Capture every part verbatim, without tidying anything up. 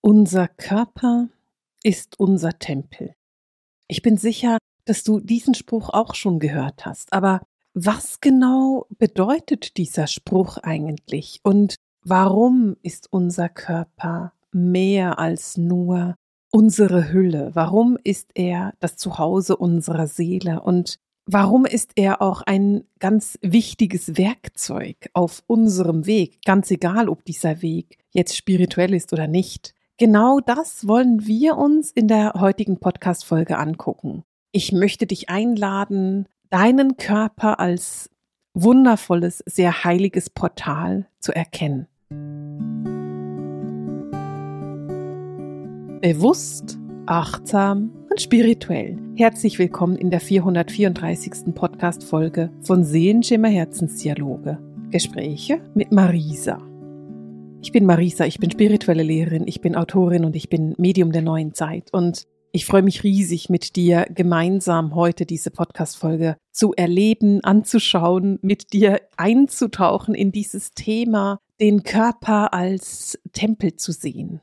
Unser Körper ist unser Tempel. Ich bin sicher, dass du diesen Spruch auch schon gehört hast. Aber was genau bedeutet dieser Spruch eigentlich? Und warum ist unser Körper mehr als nur unsere Hülle? Warum ist er das Zuhause unserer Seele? Und warum ist er auch ein ganz wichtiges Werkzeug auf unserem Weg? Ganz egal, ob dieser Weg jetzt spirituell ist oder nicht. Genau das wollen wir uns in der heutigen Podcast-Folge angucken. Ich möchte dich einladen, deinen Körper als wundervolles, sehr heiliges Portal zu erkennen. Bewusst, achtsam und spirituell. Herzlich willkommen in der vierhundertvierunddreißigsten Podcast-Folge von Seelenschimmer Herzensdialoge. Gespräche mit Marisa. Ich bin Marisa, ich bin spirituelle Lehrerin, ich bin Autorin und ich bin Medium der neuen Zeit. Und ich freue mich riesig, mit dir gemeinsam heute diese Podcast-Folge zu erleben, anzuschauen, mit dir einzutauchen in dieses Thema, den Körper als Tempel zu sehen.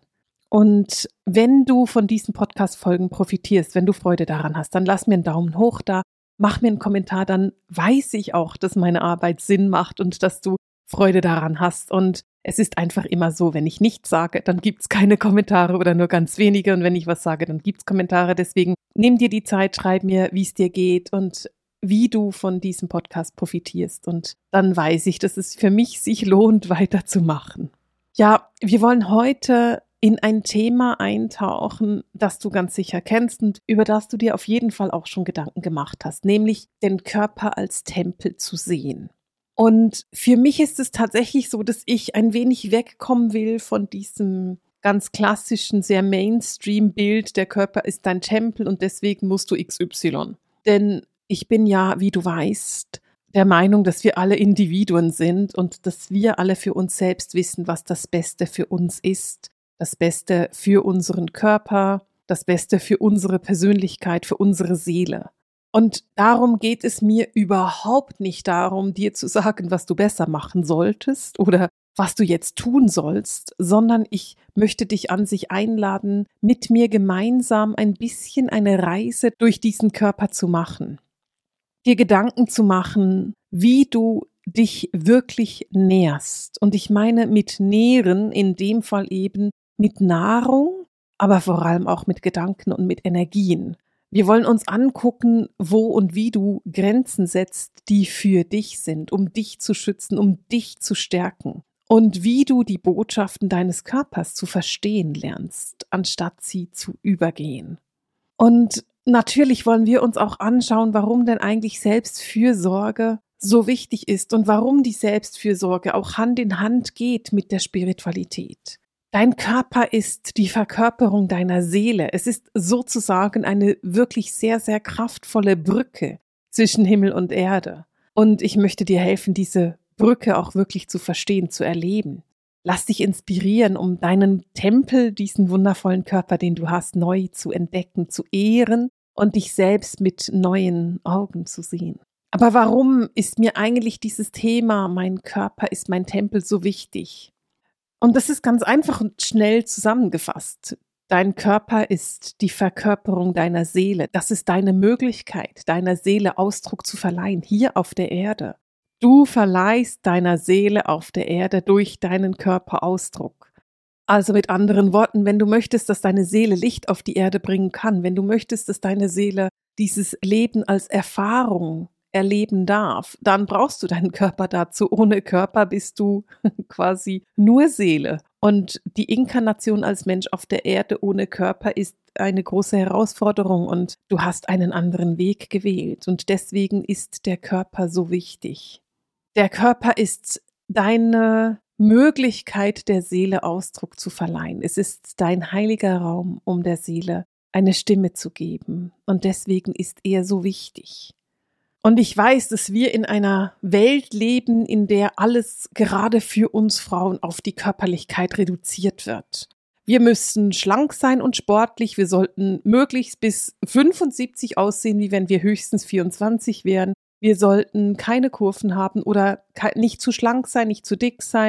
Und wenn du von diesen Podcast-Folgen profitierst, wenn du Freude daran hast, dann lass mir einen Daumen hoch da, mach mir einen Kommentar, dann weiß ich auch, dass meine Arbeit Sinn macht und dass du Freude daran hast. Und es ist einfach immer so, wenn ich nichts sage, dann gibt es keine Kommentare oder nur ganz wenige. Und wenn ich was sage, dann gibt es Kommentare. Deswegen nimm dir die Zeit, schreib mir, wie es dir geht und wie du von diesem Podcast profitierst. Und dann weiß ich, dass es für mich sich lohnt, weiterzumachen. Ja, wir wollen heute in ein Thema eintauchen, das du ganz sicher kennst und über das du dir auf jeden Fall auch schon Gedanken gemacht hast, nämlich den Körper als Tempel zu sehen. Und für mich ist es tatsächlich so, dass ich ein wenig wegkommen will von diesem ganz klassischen, sehr Mainstream-Bild, der Körper ist dein Tempel und deswegen musst du X Y. Denn ich bin ja, wie du weißt, der Meinung, dass wir alle Individuen sind und dass wir alle für uns selbst wissen, was das Beste für uns ist, das Beste für unseren Körper, das Beste für unsere Persönlichkeit, für unsere Seele. Und darum geht es mir überhaupt nicht darum, dir zu sagen, was du besser machen solltest oder was du jetzt tun sollst, sondern ich möchte dich an sich einladen, mit mir gemeinsam ein bisschen eine Reise durch diesen Körper zu machen. Dir Gedanken zu machen, wie du dich wirklich nährst. Und ich meine mit Nähren in dem Fall eben mit Nahrung, aber vor allem auch mit Gedanken und mit Energien. Wir wollen uns angucken, wo und wie du Grenzen setzt, die für dich sind, um dich zu schützen, um dich zu stärken. Und wie du die Botschaften deines Körpers zu verstehen lernst, anstatt sie zu übergehen. Und natürlich wollen wir uns auch anschauen, warum denn eigentlich Selbstfürsorge so wichtig ist und warum die Selbstfürsorge auch Hand in Hand geht mit der Spiritualität. Dein Körper ist die Verkörperung deiner Seele. Es ist sozusagen eine wirklich sehr, sehr kraftvolle Brücke zwischen Himmel und Erde. Und ich möchte dir helfen, diese Brücke auch wirklich zu verstehen, zu erleben. Lass dich inspirieren, um deinen Tempel, diesen wundervollen Körper, den du hast, neu zu entdecken, zu ehren und dich selbst mit neuen Augen zu sehen. Aber warum ist mir eigentlich dieses Thema, mein Körper ist mein Tempel, so wichtig? Und das ist ganz einfach und schnell zusammengefasst. Dein Körper ist die Verkörperung deiner Seele. Das ist deine Möglichkeit, deiner Seele Ausdruck zu verleihen, hier auf der Erde. Du verleihst deiner Seele auf der Erde durch deinen Körper Ausdruck. Also mit anderen Worten, wenn du möchtest, dass deine Seele Licht auf die Erde bringen kann, wenn du möchtest, dass deine Seele dieses Leben als Erfahrung erleben darf, dann brauchst du deinen Körper dazu. Ohne Körper bist du quasi nur Seele. Und die Inkarnation als Mensch auf der Erde ohne Körper ist eine große Herausforderung und du hast einen anderen Weg gewählt. Und deswegen ist der Körper so wichtig. Der Körper ist deine Möglichkeit, der Seele Ausdruck zu verleihen. Es ist dein heiliger Raum, um der Seele eine Stimme zu geben. Und deswegen ist er so wichtig. Und ich weiß, dass wir in einer Welt leben, in der alles gerade für uns Frauen auf die Körperlichkeit reduziert wird. Wir müssen schlank sein und sportlich. Wir sollten möglichst bis fünfundsiebzig aussehen, wie wenn wir höchstens vierundzwanzig wären. Wir sollten keine Kurven haben oder nicht zu schlank sein, nicht zu dick sein,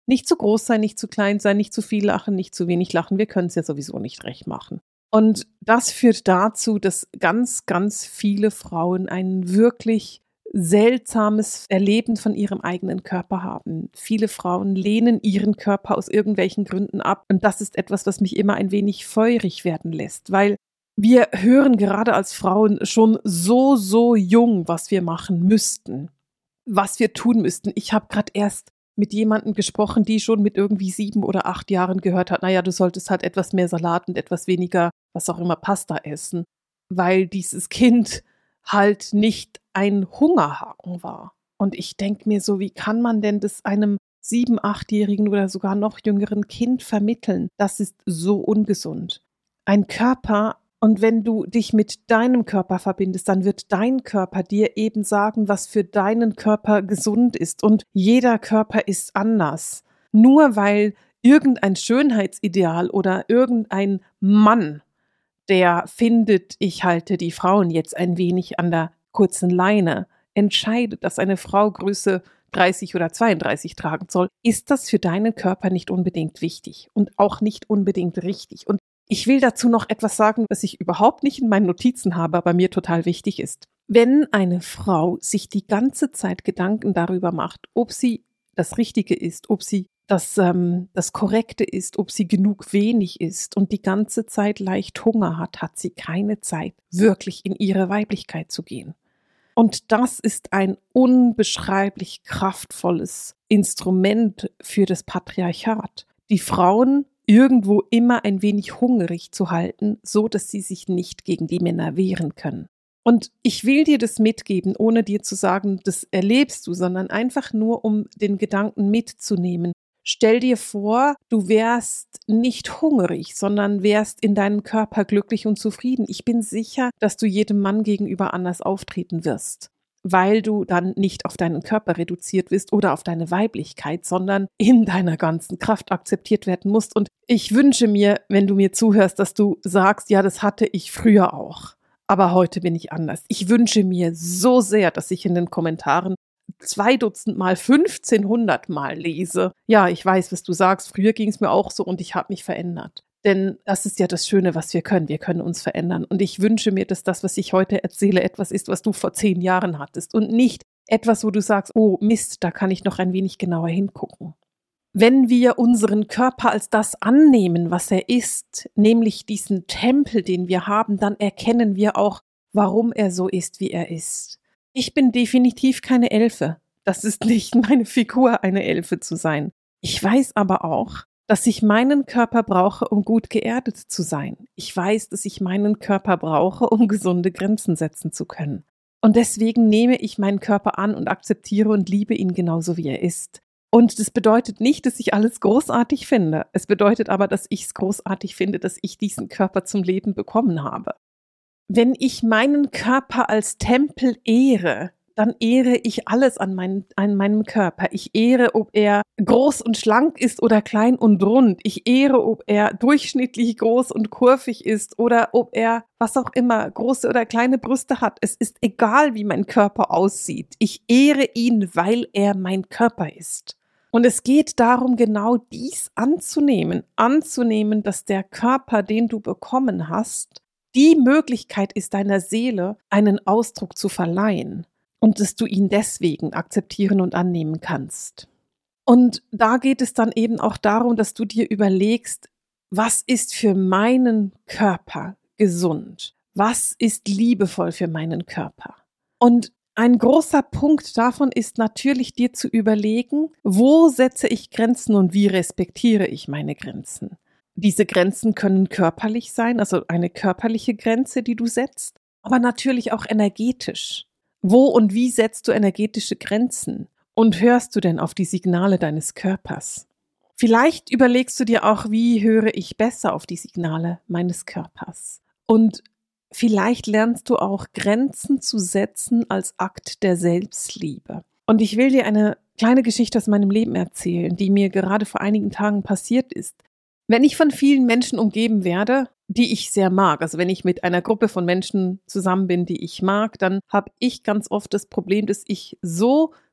Nicht zu groß sein, nicht zu klein sein, nicht zu viel lachen, nicht zu wenig lachen. Wir können es ja sowieso nicht recht machen. Und das führt dazu, dass ganz, ganz viele Frauen ein wirklich seltsames Erleben von ihrem eigenen Körper haben. Viele Frauen lehnen ihren Körper aus irgendwelchen Gründen ab. Und das ist etwas, was mich immer ein wenig feurig werden lässt, weil wir hören gerade als Frauen schon so, so jung, was wir machen müssten, was wir tun müssten. Ich habe gerade erst mit jemandem gesprochen, die schon mit irgendwie sieben oder acht Jahren gehört hat, naja, du solltest halt etwas mehr Salat und etwas weniger, was auch immer, Pasta essen, weil dieses Kind halt nicht ein Hungerhaken war. Und ich denke mir so, wie kann man denn das einem sieben-, achtjährigen oder sogar noch jüngeren Kind vermitteln? Das ist so ungesund. Ein Körper, und wenn du dich mit deinem Körper verbindest, dann wird dein Körper dir eben sagen, was für deinen Körper gesund ist. Und jeder Körper ist anders. Nur weil irgendein Schönheitsideal oder irgendein Mann, der findet, ich halte die Frauen jetzt ein wenig an der kurzen Leine, entscheidet, dass eine Frau Größe dreißig oder zweiunddreißig tragen soll, ist das für deinen Körper nicht unbedingt wichtig und auch nicht unbedingt richtig. Und ich will dazu noch etwas sagen, was ich überhaupt nicht in meinen Notizen habe, aber mir total wichtig ist. Wenn eine Frau sich die ganze Zeit Gedanken darüber macht, ob sie das Richtige ist, ob sie das, ähm, das Korrekte ist, ob sie genug wenig ist und die ganze Zeit leicht Hunger hat, hat sie keine Zeit, wirklich in ihre Weiblichkeit zu gehen. Und das ist ein unbeschreiblich kraftvolles Instrument für das Patriarchat. Die Frauen irgendwo immer ein wenig hungrig zu halten, so dass sie sich nicht gegen die Männer wehren können. Und ich will dir das mitgeben, ohne dir zu sagen, das erlebst du, sondern einfach nur, um den Gedanken mitzunehmen. Stell dir vor, du wärst nicht hungrig, sondern wärst in deinem Körper glücklich und zufrieden. Ich bin sicher, dass du jedem Mann gegenüber anders auftreten wirst, weil du dann nicht auf deinen Körper reduziert wirst oder auf deine Weiblichkeit, sondern in deiner ganzen Kraft akzeptiert werden musst. Und ich wünsche mir, wenn du mir zuhörst, dass du sagst, ja, das hatte ich früher auch, aber heute bin ich anders. Ich wünsche mir so sehr, dass ich in den Kommentaren zwei Dutzend Mal, fünfzehnhundert Mal lese. Ja, ich weiß, was du sagst. Früher ging es mir auch so und ich habe mich verändert. Denn das ist ja das Schöne, was wir können. Wir können uns verändern. Und ich wünsche mir, dass das, was ich heute erzähle, etwas ist, was du vor zehn Jahren hattest und nicht etwas, wo du sagst, oh Mist, da kann ich noch ein wenig genauer hingucken. Wenn wir unseren Körper als das annehmen, was er ist, nämlich diesen Tempel, den wir haben, dann erkennen wir auch, warum er so ist, wie er ist. Ich bin definitiv keine Elfe. Das ist nicht meine Figur, eine Elfe zu sein. Ich weiß aber auch, dass ich meinen Körper brauche, um gut geerdet zu sein. Ich weiß, dass ich meinen Körper brauche, um gesunde Grenzen setzen zu können. Und deswegen nehme ich meinen Körper an und akzeptiere und liebe ihn genauso, wie er ist. Und das bedeutet nicht, dass ich alles großartig finde. Es bedeutet aber, dass ich es großartig finde, dass ich diesen Körper zum Leben bekommen habe. Wenn ich meinen Körper als Tempel ehre, dann ehre ich alles an, mein, an meinem Körper. Ich ehre, ob er groß und schlank ist oder klein und rund. Ich ehre, ob er durchschnittlich groß und kurvig ist oder ob er, was auch immer, große oder kleine Brüste hat. Es ist egal, wie mein Körper aussieht. Ich ehre ihn, weil er mein Körper ist. Und es geht darum, genau dies anzunehmen. Anzunehmen, dass der Körper, den du bekommen hast, die Möglichkeit ist, deiner Seele einen Ausdruck zu verleihen und dass du ihn deswegen akzeptieren und annehmen kannst. Und da geht es dann eben auch darum, dass du dir überlegst, was ist für meinen Körper gesund? Was ist liebevoll für meinen Körper? Und ein großer Punkt davon ist natürlich, dir zu überlegen, wo setze ich Grenzen und wie respektiere ich meine Grenzen? Diese Grenzen können körperlich sein, also eine körperliche Grenze, die du setzt, aber natürlich auch energetisch. Wo und wie setzt du energetische Grenzen? Und hörst du denn auf die Signale deines Körpers? Vielleicht überlegst du dir auch, wie höre ich besser auf die Signale meines Körpers? Und vielleicht lernst du auch Grenzen zu setzen als Akt der Selbstliebe. Und ich will dir eine kleine Geschichte aus meinem Leben erzählen, die mir gerade vor einigen Tagen passiert ist. Wenn ich von vielen Menschen umgeben werde, die ich sehr mag, also wenn ich mit einer Gruppe von Menschen zusammen bin, die ich mag, dann habe ich ganz oft das Problem, dass ich so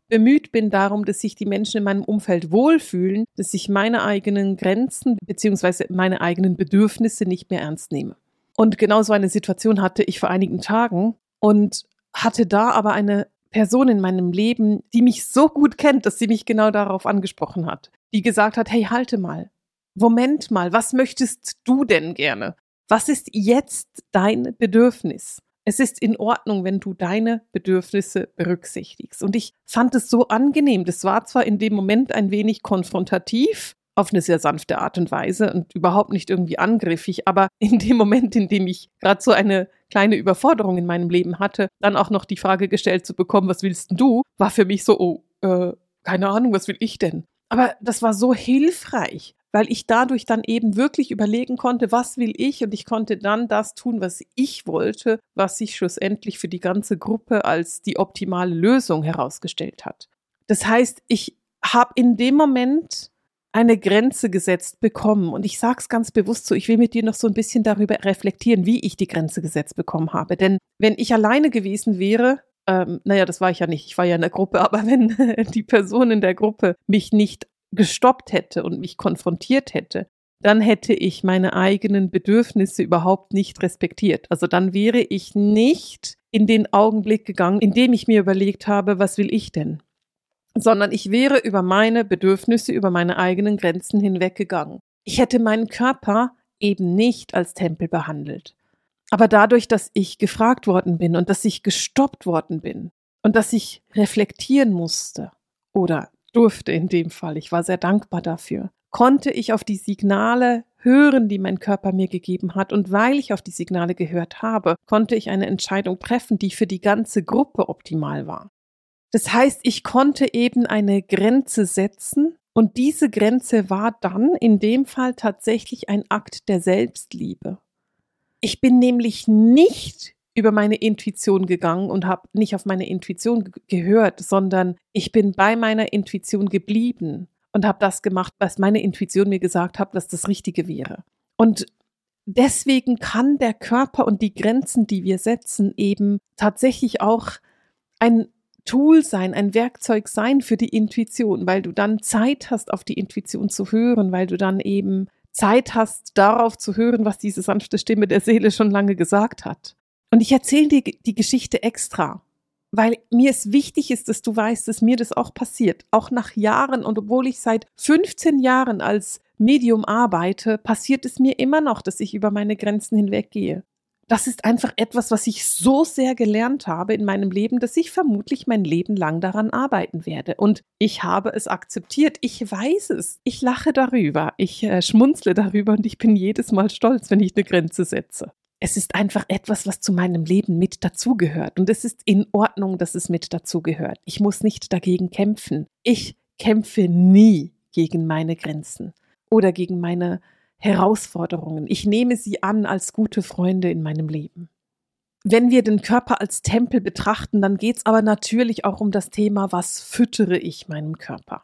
bemüht bin darum, dass sich die Menschen in meinem Umfeld wohlfühlen, dass ich meine eigenen Grenzen bzw. meine eigenen Bedürfnisse nicht mehr ernst nehme. Und genau so eine Situation hatte ich vor einigen Tagen und hatte da aber eine Person in meinem Leben, die mich so gut kennt, dass sie mich genau darauf angesprochen hat. Die gesagt hat, hey, halte mal, Moment mal, was möchtest du denn gerne? Was ist jetzt dein Bedürfnis? Es ist in Ordnung, wenn du deine Bedürfnisse berücksichtigst. Und ich fand es so angenehm. Das war zwar in dem Moment ein wenig konfrontativ, auf eine sehr sanfte Art und Weise und überhaupt nicht irgendwie angriffig, aber in dem Moment, in dem ich gerade so eine kleine Überforderung in meinem Leben hatte, dann auch noch die Frage gestellt zu bekommen, was willst denn du, war für mich so, oh, äh, keine Ahnung, was will ich denn? Aber das war so hilfreich, weil ich dadurch dann eben wirklich überlegen konnte, was will ich, und ich konnte dann das tun, was ich wollte, was sich schlussendlich für die ganze Gruppe als die optimale Lösung herausgestellt hat. Das heißt, ich habe in dem Moment eine Grenze gesetzt bekommen, und ich sage es ganz bewusst so, ich will mit dir noch so ein bisschen darüber reflektieren, wie ich die Grenze gesetzt bekommen habe, denn wenn ich alleine gewesen wäre, ähm, naja, das war ich ja nicht, ich war ja in der Gruppe, aber wenn die Person in der Gruppe mich nicht gestoppt hätte und mich konfrontiert hätte, dann hätte ich meine eigenen Bedürfnisse überhaupt nicht respektiert. Also dann wäre ich nicht in den Augenblick gegangen, in dem ich mir überlegt habe, was will ich denn? Sondern ich wäre über meine Bedürfnisse, über meine eigenen Grenzen hinweggegangen. Ich hätte meinen Körper eben nicht als Tempel behandelt. Aber dadurch, dass ich gefragt worden bin und dass ich gestoppt worden bin und dass ich reflektieren musste oder durfte in dem Fall, ich war sehr dankbar dafür, konnte ich auf die Signale hören, die mein Körper mir gegeben hat. Und weil ich auf die Signale gehört habe, konnte ich eine Entscheidung treffen, die für die ganze Gruppe optimal war. Das heißt, ich konnte eben eine Grenze setzen, und diese Grenze war dann in dem Fall tatsächlich ein Akt der Selbstliebe. Ich bin nämlich nicht über meine Intuition gegangen und habe nicht auf meine Intuition ge- gehört, sondern ich bin bei meiner Intuition geblieben und habe das gemacht, was meine Intuition mir gesagt hat, dass das Richtige wäre. Und deswegen kann der Körper und die Grenzen, die wir setzen, eben tatsächlich auch ein Tool sein, ein Werkzeug sein für die Intuition, weil du dann Zeit hast, auf die Intuition zu hören, weil du dann eben Zeit hast, darauf zu hören, was diese sanfte Stimme der Seele schon lange gesagt hat. Und ich erzähle dir die Geschichte extra, weil mir es wichtig ist, dass du weißt, dass mir das auch passiert. Auch nach Jahren, und obwohl ich seit fünfzehn Jahren als Medium arbeite, passiert es mir immer noch, dass ich über meine Grenzen hinweggehe. Das ist einfach etwas, was ich so sehr gelernt habe in meinem Leben, dass ich vermutlich mein Leben lang daran arbeiten werde. Und ich habe es akzeptiert. Ich weiß es. Ich lache darüber. Ich äh, schmunzle darüber, und ich bin jedes Mal stolz, wenn ich eine Grenze setze. Es ist einfach etwas, was zu meinem Leben mit dazugehört. Und es ist in Ordnung, dass es mit dazugehört. Ich muss nicht dagegen kämpfen. Ich kämpfe nie gegen meine Grenzen oder gegen meine Herausforderungen. Ich nehme sie an als gute Freunde in meinem Leben. Wenn wir den Körper als Tempel betrachten, dann geht es aber natürlich auch um das Thema, was füttere ich meinem Körper?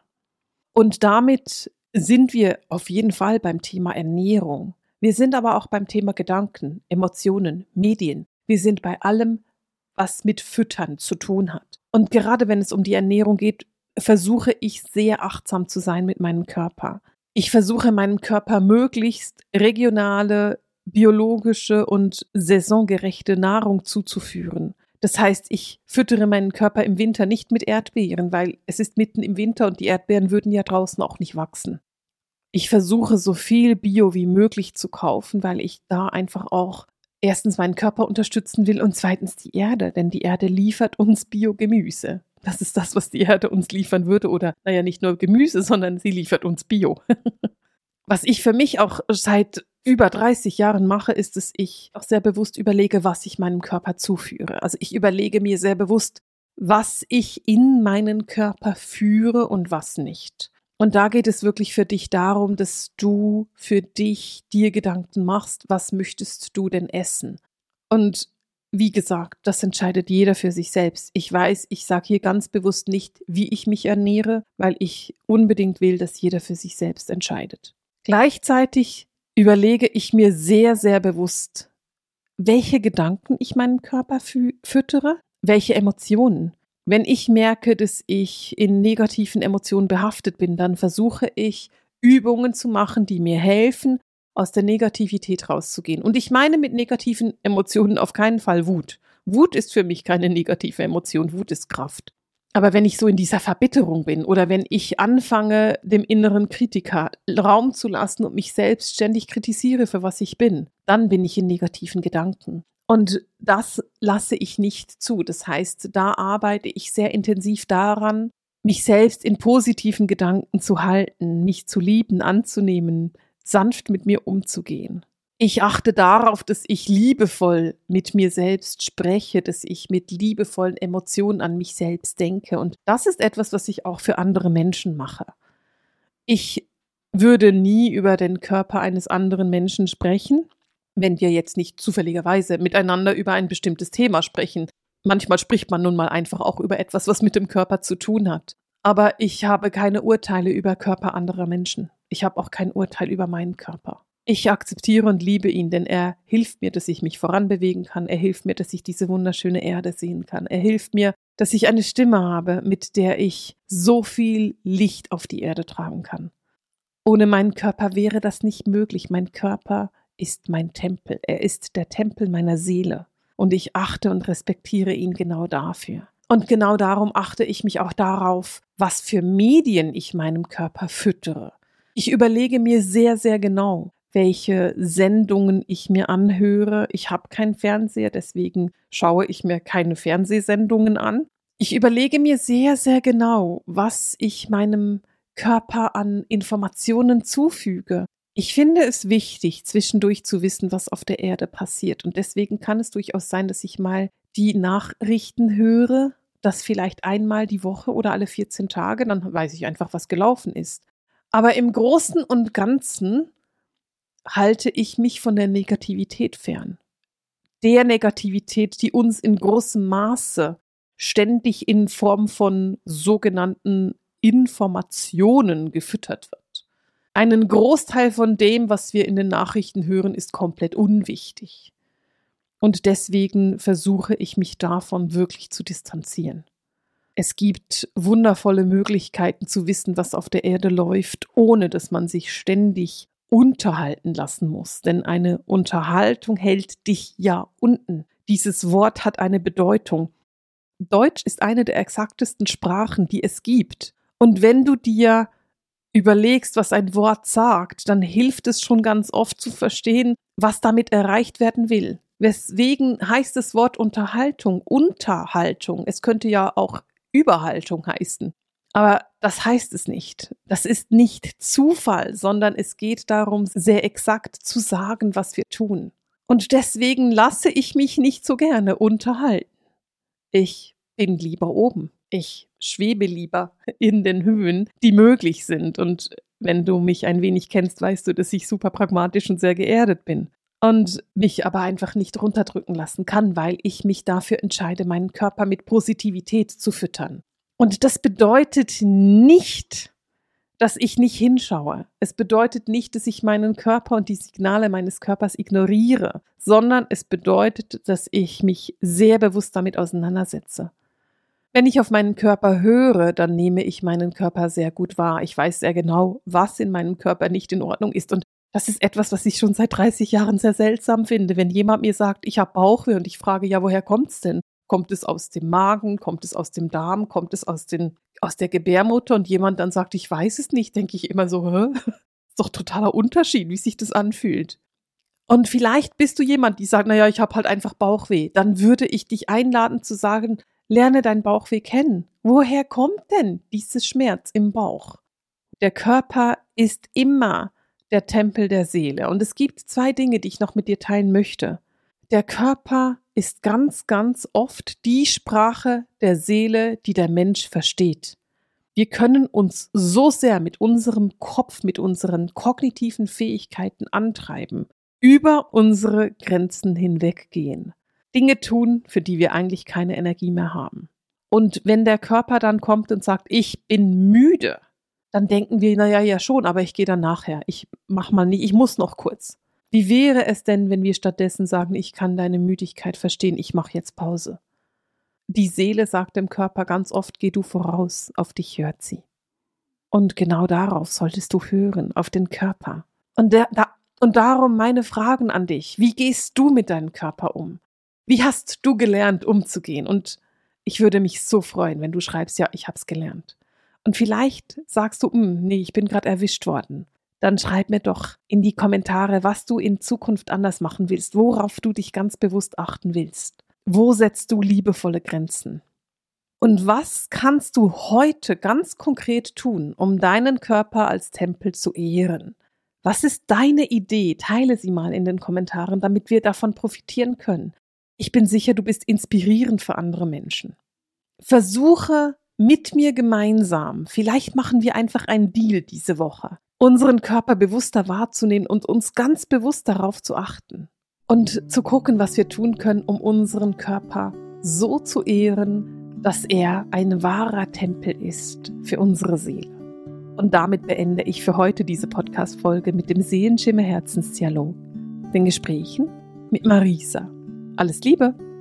Und damit sind wir auf jeden Fall beim Thema Ernährung. Wir sind aber auch beim Thema Gedanken, Emotionen, Medien. Wir sind bei allem, was mit Füttern zu tun hat. Und gerade wenn es um die Ernährung geht, versuche ich sehr achtsam zu sein mit meinem Körper. Ich versuche meinem Körper möglichst regionale, biologische und saisongerechte Nahrung zuzuführen. Das heißt, ich füttere meinen Körper im Winter nicht mit Erdbeeren, weil es ist mitten im Winter und die Erdbeeren würden ja draußen auch nicht wachsen. Ich versuche so viel Bio wie möglich zu kaufen, weil ich da einfach auch erstens meinen Körper unterstützen will und zweitens die Erde, denn die Erde liefert uns Biogemüse. Das ist das, was die Erde uns liefern würde. Oder, naja, nicht nur Gemüse, sondern sie liefert uns Bio. Was ich für mich auch seit über dreißig Jahren mache, ist, dass ich auch sehr bewusst überlege, was ich meinem Körper zuführe. Also ich überlege mir sehr bewusst, was ich in meinen Körper führe und was nicht. Und da geht es wirklich für dich darum, dass du für dich dir Gedanken machst, was möchtest du denn essen? Und wie gesagt, das entscheidet jeder für sich selbst. Ich weiß, ich sage hier ganz bewusst nicht, wie ich mich ernähre, weil ich unbedingt will, dass jeder für sich selbst entscheidet. Gleichzeitig überlege ich mir sehr, sehr bewusst, welche Gedanken ich meinem Körper fü- füttere, welche Emotionen. Wenn ich merke, dass ich in negativen Emotionen behaftet bin, dann versuche ich, Übungen zu machen, die mir helfen, aus der Negativität rauszugehen. Und ich meine mit negativen Emotionen auf keinen Fall Wut. Wut ist für mich keine negative Emotion, Wut ist Kraft. Aber wenn ich so in dieser Verbitterung bin oder wenn ich anfange, dem inneren Kritiker Raum zu lassen und mich selbst ständig kritisiere, für was ich bin, dann bin ich in negativen Gedanken. Und das lasse ich nicht zu. Das heißt, da arbeite ich sehr intensiv daran, mich selbst in positiven Gedanken zu halten, mich zu lieben, anzunehmen, sanft mit mir umzugehen. Ich achte darauf, dass ich liebevoll mit mir selbst spreche, dass ich mit liebevollen Emotionen an mich selbst denke. Und das ist etwas, was ich auch für andere Menschen mache. Ich würde nie über den Körper eines anderen Menschen sprechen, wenn wir jetzt nicht zufälligerweise miteinander über ein bestimmtes Thema sprechen. Manchmal spricht man nun mal einfach auch über etwas, was mit dem Körper zu tun hat. Aber ich habe keine Urteile über Körper anderer Menschen. Ich habe auch kein Urteil über meinen Körper. Ich akzeptiere und liebe ihn, denn er hilft mir, dass ich mich voranbewegen kann. Er hilft mir, dass ich diese wunderschöne Erde sehen kann. Er hilft mir, dass ich eine Stimme habe, mit der ich so viel Licht auf die Erde tragen kann. Ohne meinen Körper wäre das nicht möglich. Mein Körper ist mein Tempel. Er ist der Tempel meiner Seele. Und ich achte und respektiere ihn genau dafür. Und genau darum achte ich mich auch darauf, was für Medien ich meinem Körper füttere. Ich überlege mir sehr, sehr genau, welche Sendungen ich mir anhöre. Ich habe keinen Fernseher, deswegen schaue ich mir keine Fernsehsendungen an. Ich überlege mir sehr, sehr genau, was ich meinem Körper an Informationen zufüge. Ich finde es wichtig, zwischendurch zu wissen, was auf der Erde passiert. Und deswegen kann es durchaus sein, dass ich mal die Nachrichten höre, das vielleicht einmal die Woche oder alle vierzehn Tage, dann weiß ich einfach, was gelaufen ist. Aber im Großen und Ganzen halte ich mich von der Negativität fern. Der Negativität, die uns in großem Maße ständig in Form von sogenannten Informationen gefüttert wird. Einen Großteil von dem, was wir in den Nachrichten hören, ist komplett unwichtig. Und deswegen versuche ich mich davon wirklich zu distanzieren. Es gibt wundervolle Möglichkeiten zu wissen, was auf der Erde läuft, ohne dass man sich ständig unterhalten lassen muss. Denn eine Unterhaltung hält dich ja unten. Dieses Wort hat eine Bedeutung. Deutsch ist eine der exaktesten Sprachen, die es gibt. Und wenn du dir überlegst, was ein Wort sagt, dann hilft es schon ganz oft zu verstehen, was damit erreicht werden will. Weswegen heißt das Wort Unterhaltung Unterhaltung? Es könnte ja auch Überhaltung heißen. Aber das heißt es nicht. Das ist nicht Zufall, sondern es geht darum, sehr exakt zu sagen, was wir tun. Und deswegen lasse ich mich nicht so gerne unterhalten. Ich bin lieber oben. Ich schwebe lieber in den Höhen, die möglich sind. Und wenn du mich ein wenig kennst, weißt du, dass ich super pragmatisch und sehr geerdet bin. Und mich aber einfach nicht runterdrücken lassen kann, weil ich mich dafür entscheide, meinen Körper mit Positivität zu füttern. Und das bedeutet nicht, dass ich nicht hinschaue. Es bedeutet nicht, dass ich meinen Körper und die Signale meines Körpers ignoriere, sondern es bedeutet, dass ich mich sehr bewusst damit auseinandersetze. Wenn ich auf meinen Körper höre, dann nehme ich meinen Körper sehr gut wahr. Ich weiß sehr genau, was in meinem Körper nicht in Ordnung ist. Und das ist etwas, was ich schon seit dreißig Jahren sehr seltsam finde. Wenn jemand mir sagt, ich habe Bauchweh und ich frage, ja, woher kommt's denn? Kommt es aus dem Magen? Kommt es aus dem Darm? Kommt es aus, den, aus der Gebärmutter? Und jemand dann sagt, ich weiß es nicht, denke ich immer so, hä? Ist doch totaler Unterschied, wie sich das anfühlt. Und vielleicht bist du jemand, die sagt, naja, ich habe halt einfach Bauchweh. Dann würde ich dich einladen zu sagen, lerne deinen Bauchweh kennen. Woher kommt denn dieses Schmerz im Bauch? Der Körper ist immer der Tempel der Seele. Und es gibt zwei Dinge, die ich noch mit dir teilen möchte. Der Körper ist ganz, ganz oft die Sprache der Seele, die der Mensch versteht. Wir können uns so sehr mit unserem Kopf, mit unseren kognitiven Fähigkeiten antreiben, über unsere Grenzen hinweggehen. Dinge tun, für die wir eigentlich keine Energie mehr haben. Und wenn der Körper dann kommt und sagt, ich bin müde, dann denken wir, naja, ja schon, aber ich gehe dann nachher. Ich mach mal nicht, ich muss noch kurz. Wie wäre es denn, wenn wir stattdessen sagen, ich kann deine Müdigkeit verstehen, ich mache jetzt Pause? die Seele sagt dem Körper ganz oft, geh du voraus, auf dich hört sie. Und genau darauf solltest du hören, auf den Körper. Und, der, da, und darum meine Fragen an dich. Wie gehst du mit deinem Körper um? Wie hast du gelernt, umzugehen? Und ich würde mich so freuen, wenn du schreibst, ja, ich habe es gelernt. Und vielleicht sagst du, nee, ich bin gerade erwischt worden. Dann schreib mir doch in die Kommentare, was du in Zukunft anders machen willst, worauf du dich ganz bewusst achten willst. Wo setzt du liebevolle Grenzen? Und was kannst du heute ganz konkret tun, um deinen Körper als Tempel zu ehren? Was ist deine Idee? Teile sie mal in den Kommentaren, damit wir davon profitieren können. Ich bin sicher, du bist inspirierend für andere Menschen. Versuche mit mir gemeinsam, vielleicht machen wir einfach einen Deal diese Woche, unseren Körper bewusster wahrzunehmen und uns ganz bewusst darauf zu achten. Und zu gucken, was wir tun können, um unseren Körper so zu ehren, dass er ein wahrer Tempel ist für unsere Seele. Und damit beende ich für heute diese Podcast-Folge mit dem Seelenschimmer Herzensdialog, den Gesprächen mit Marisa. Alles Liebe!